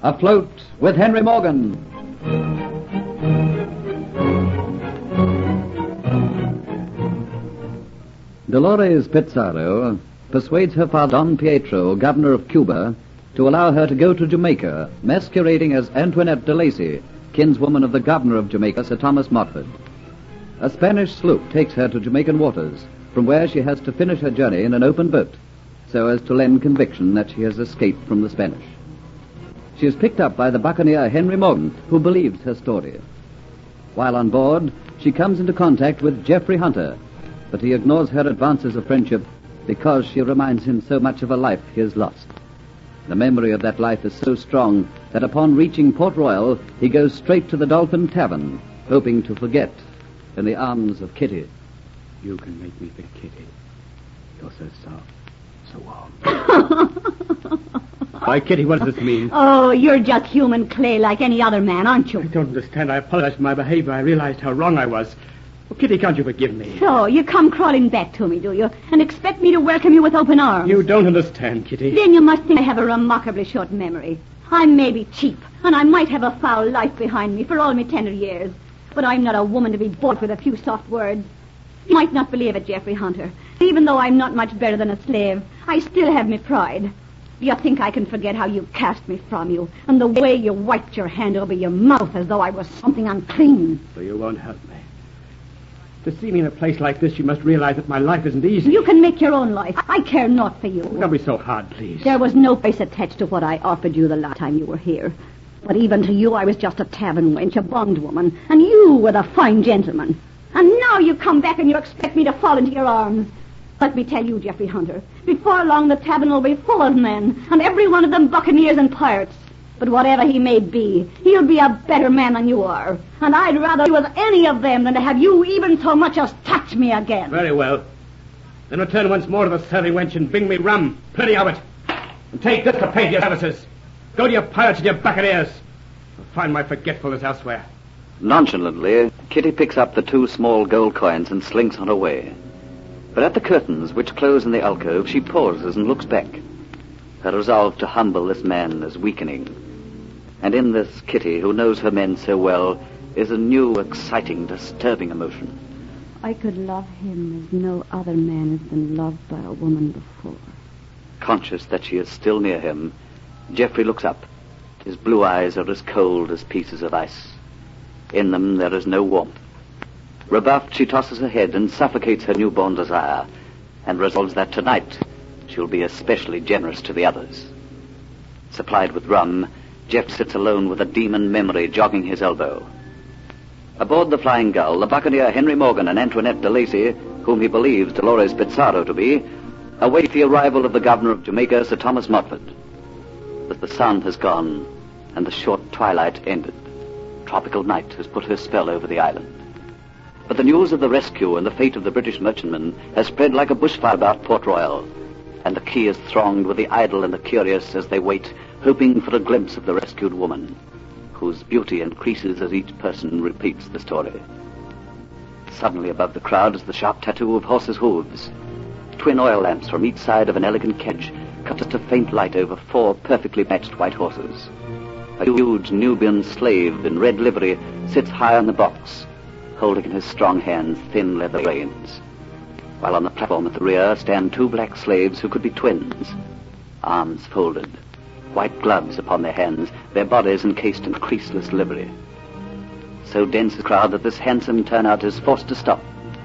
Afloat with Henry Morgan. Dolores Pizarro persuades her father, Don Pietro, governor of Cuba, to allow her to go to Jamaica, masquerading as Antoinette de Lacy, kinswoman of the governor of Jamaica, Sir Thomas Montfort. A Spanish sloop takes her to Jamaican waters, from where she has to finish her journey in an open boat, so as to lend conviction that she has escaped from the Spanish. She is picked up by the buccaneer Henry Morgan, who believes her story. While on board, she comes into contact with Geoffrey Hunter, but he ignores her advances of friendship because she reminds him so much of a life he has lost. The memory of that life is so strong that upon reaching Port Royal, he goes straight to the Dolphin Tavern, hoping to forget in the arms of Kitty. You can make me think, Kitty. You're so soft, so warm. Why, Kitty, what does this mean? Oh, you're just human clay like any other man, aren't you? I don't understand. I apologize for my behavior. I realized how wrong I was. Oh, Kitty, can't you forgive me? So, you come crawling back to me, do you? And expect me to welcome you with open arms? You don't understand, Kitty. Then you must think I have a remarkably short memory. I may be cheap, and I might have a foul life behind me for all my tender years. But I'm not a woman to be bought with a few soft words. You might not believe it, Geoffrey Hunter. Even though I'm not much better than a slave, I still have my pride. Do you think I can forget how you cast me from you, and the way you wiped your hand over your mouth as though I was something unclean? So you won't help me. To see me in a place like this, you must realize that my life isn't easy. You can make your own life. I care not for you. Don't be so hard, please. There was no price attached to what I offered you the last time you were here. But even to you, I was just a tavern wench, a bondwoman, and you were the fine gentleman. And now you come back and you expect me to fall into your arms. Let me tell you, Geoffrey Hunter, before long the tavern will be full of men, and every one of them buccaneers and pirates. But whatever he may be, he'll be a better man than you are. And I'd rather be with any of them than to have you even so much as touch me again. Very well. Then return once more to the serving wench and bring me rum, plenty of it. And take this to pay for your services. Go to your pirates and your buccaneers. I'll find my forgetfulness elsewhere. Nonchalantly, Kitty picks up the 2 small gold coins and slinks on her way. But at the curtains which close in the alcove, she pauses and looks back. Her resolve to humble this man is weakening. And in this Kitty, who knows her men so well, is a new, exciting, disturbing emotion. I could love him as no other man has been loved by a woman before. Conscious that she is still near him, Geoffrey looks up. His blue eyes are as cold as pieces of ice. In them there is no warmth. Rebuffed, she tosses her head and suffocates her newborn desire, and resolves that tonight she'll be especially generous to the others. Supplied with rum, Jeff sits alone with a demon memory jogging his elbow. Aboard the Flying Gull, the buccaneer Henry Morgan and Antoinette de Lacy, whom he believes Dolores Pizarro to be, await the arrival of the governor of Jamaica, Sir Thomas Montfort. But the sun has gone, and the short twilight ended. Tropical night has put her spell over the island. But the news of the rescue and the fate of the British merchantman has spread like a bushfire about Port Royal, and the quay is thronged with the idle and the curious as they wait, hoping for a glimpse of the rescued woman, whose beauty increases as each person repeats the story. Suddenly above the crowd is the sharp tattoo of horses' hooves. Twin oil lamps from each side of an elegant carriage cast a faint light over 4 perfectly matched white horses. A huge Nubian slave in red livery sits high on the box, holding in his strong hands thin leather reins, while on the platform at the rear stand 2 black slaves who could be twins, arms folded, white gloves upon their hands, their bodies encased in creaseless livery. So dense a crowd that this handsome turnout is forced to stop.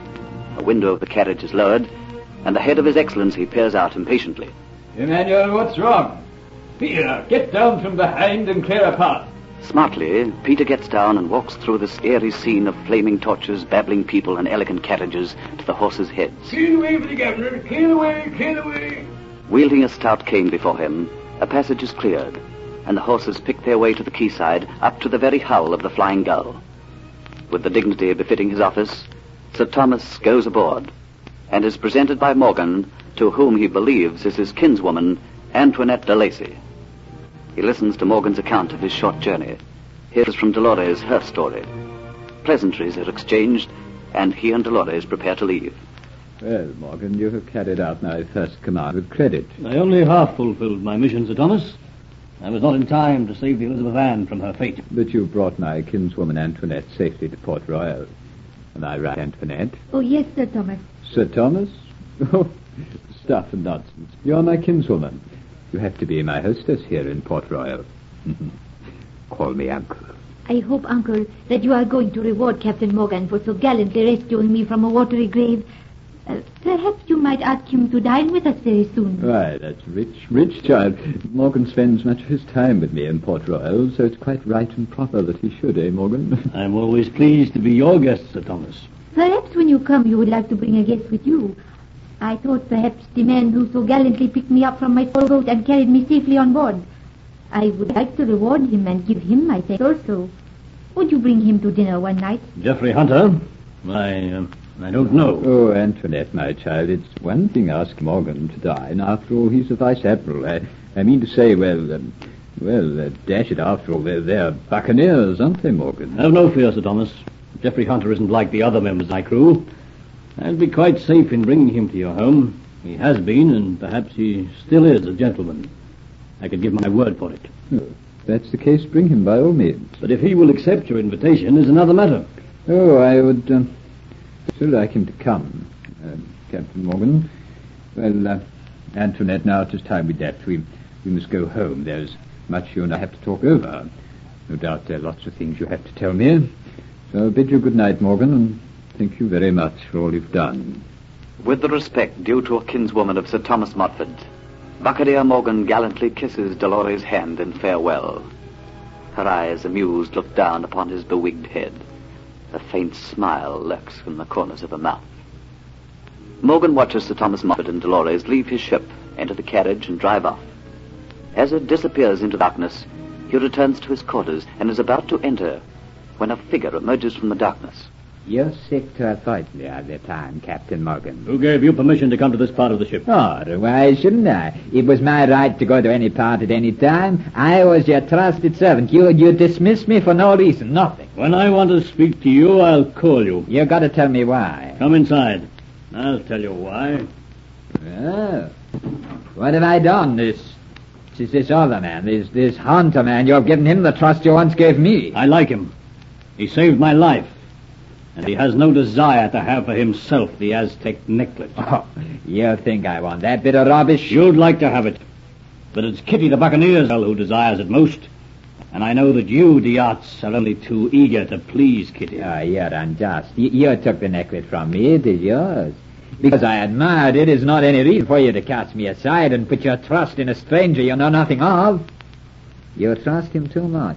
A window of the carriage is lowered, and the head of His Excellency peers out impatiently. Emmanuel, what's wrong? Peter, get down from behind and clear a path. Smartly, Peter gets down and walks through this airy scene of flaming torches, babbling people, and elegant carriages to the horses' heads. Clear the way for the governor. Clear the way, clear the way. Wielding a stout cane before him, a passage is cleared, and the horses pick their way to the quayside, up to the very hull of the Flying Gull. With the dignity befitting his office, Sir Thomas goes aboard, and is presented by Morgan, to whom he believes is his kinswoman, Antoinette de Lacy. He listens to Morgan's account of his short journey, hears from Dolores her story. Pleasantries are exchanged, and he and Dolores prepare to leave. Well, Morgan, you have carried out my first command with credit. I only half fulfilled my mission, Sir Thomas. I was not in time to save the Elizabeth Ann from her fate. But you brought my kinswoman Antoinette safely to Port Royal. Am I right, Antoinette? Oh, yes, Sir Thomas. Sir Thomas? Oh, stuff and nonsense. You're my kinswoman. You have to be my hostess here in Port Royal. Call me Uncle. I hope, Uncle, that you are going to reward Captain Morgan for so gallantly rescuing me from a watery grave. Perhaps you might ask him to dine with us very soon. Why, that's rich child. Morgan spends much of his time with me in Port Royal, so it's quite right and proper that he should, Morgan? I'm always pleased to be your guest, Sir Thomas. Perhaps when you come, you would like to bring a guest with you. I thought perhaps the man who so gallantly picked me up from my small boat and carried me safely on board. I would like to reward him and give him my thanks also. Would you bring him to dinner one night? Geoffrey Hunter? I don't know. Oh, Antoinette, my child, it's one thing asking Morgan to dine. After all, he's a vice admiral. I mean to say, dash it, after all, they're buccaneers, aren't they, Morgan? Have no fear, Sir Thomas. Geoffrey Hunter isn't like the other members of my crew. I'll be quite safe in bringing him to your home. He has been, and perhaps he still is, a gentleman. I could give my word for it. Oh, if that's the case, bring him by all means. But if he will accept your invitation is another matter. Oh, I would so like him to come, Captain Morgan. Well, Antoinette, now it is time we left. We must go home. There's much you and I have to talk over. No doubt there are lots of things you have to tell me. So I bid you good night, Morgan, and thank you very much for all you've done. With the respect due to a kinswoman of Sir Thomas Montfort, Buccaneer Morgan gallantly kisses Dolores' hand in farewell. Her eyes, amused, look down upon his bewigged head. A faint smile lurks from the corners of her mouth. Morgan watches Sir Thomas Montfort and Dolores leave his ship, enter the carriage, and drive off. As it disappears into darkness, he returns to his quarters and is about to enter when a figure emerges from the darkness. You're sick to avoid me all the time, Captain Morgan. Who gave you permission to come to this part of the ship? Oh, why shouldn't I? It was my right to go to any part at any time. I was your trusted servant. You dismissed me for no reason, nothing. When I want to speak to you, I'll call you. You gotta tell me why. Come inside. I'll tell you why. Oh. What have I done? This other man, this Hunter man, you've given him the trust you once gave me. I like him. He saved my life. And he has no desire to have for himself the Aztec necklace. Oh, you think I want that bit of rubbish? You'd like to have it. But it's Kitty the Buccaneer who desires it most. And I know that you, Diaz, are only too eager to please Kitty. Oh, you're unjust. You took the necklace from me. It is yours. Because I admired it is not any reason for you to cast me aside and put your trust in a stranger you know nothing of. You trust him too much.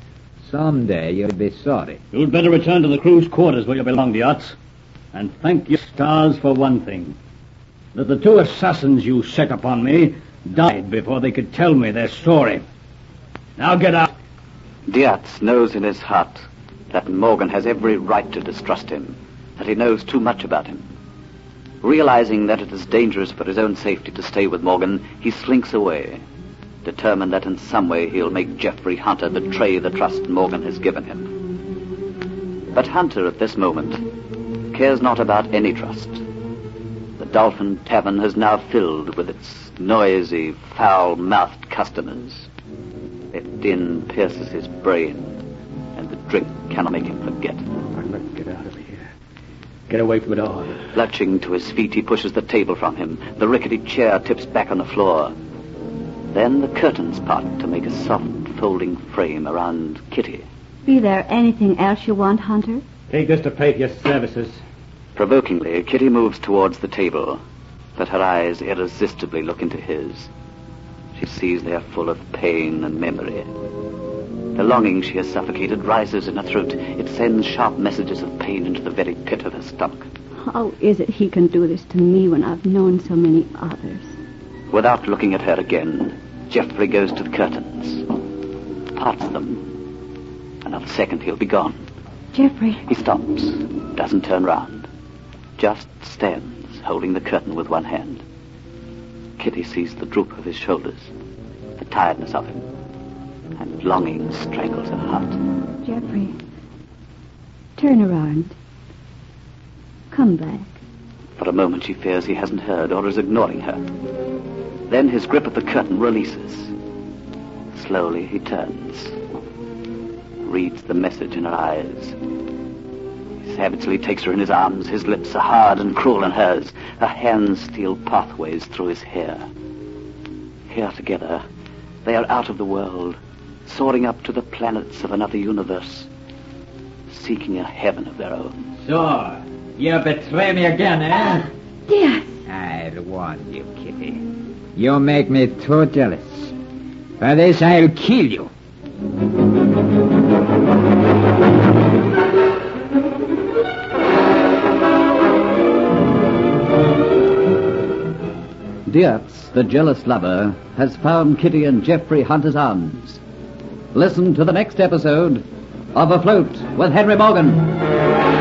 Someday you'll be sorry. You'd better return to the crew's quarters where you belong, Diaz. And thank your stars for one thing. That the two assassins you set upon me died before they could tell me their story. Now get out. Diaz knows in his heart that Morgan has every right to distrust him, that he knows too much about him. Realizing that it is dangerous for his own safety to stay with Morgan, he slinks away, determined that in some way he'll make Geoffrey Hunter betray the trust Morgan has given him. But Hunter, at this moment, cares not about any trust. The Dolphin Tavern has now filled with its noisy, foul-mouthed customers. Their din pierces his brain, and the drink cannot make him forget. Get out of here. Get away from it all. Clutching to his feet, he pushes the table from him. The rickety chair tips back on the floor. Then the curtains part to make a soft, folding frame around Kitty. Be there anything else you want, Hunter? Take this to pay for your services. Provokingly, Kitty moves towards the table, but her eyes irresistibly look into his. She sees they are full of pain and memory. The longing she has suffocated rises in her throat. It sends sharp messages of pain into the very pit of her stomach. How is it he can do this to me when I've known so many others? Without looking at her again, Geoffrey goes to the curtains, parts them. Another second, he'll be gone. Geoffrey. He stops, doesn't turn round, just stands, holding the curtain with one hand. Kitty sees the droop of his shoulders, the tiredness of him, and longing strangles her heart. Geoffrey, turn around. Come back. For a moment she fears he hasn't heard or is ignoring her. Then his grip of the curtain releases. Slowly he turns, reads the message in her eyes. He savagely takes her in his arms. His lips are hard and cruel in hers. Her hands steal pathways through his hair. Here together, they are out of the world, soaring up to the planets of another universe, seeking a heaven of their own. So, you betray me again, eh? Dear. I'll warn you, Kitty. You make me too jealous. For this, I'll kill you. Diaz, the jealous lover, has found Kitty in Geoffrey Hunter's arms. Listen to the next episode of Afloat with Henry Morgan.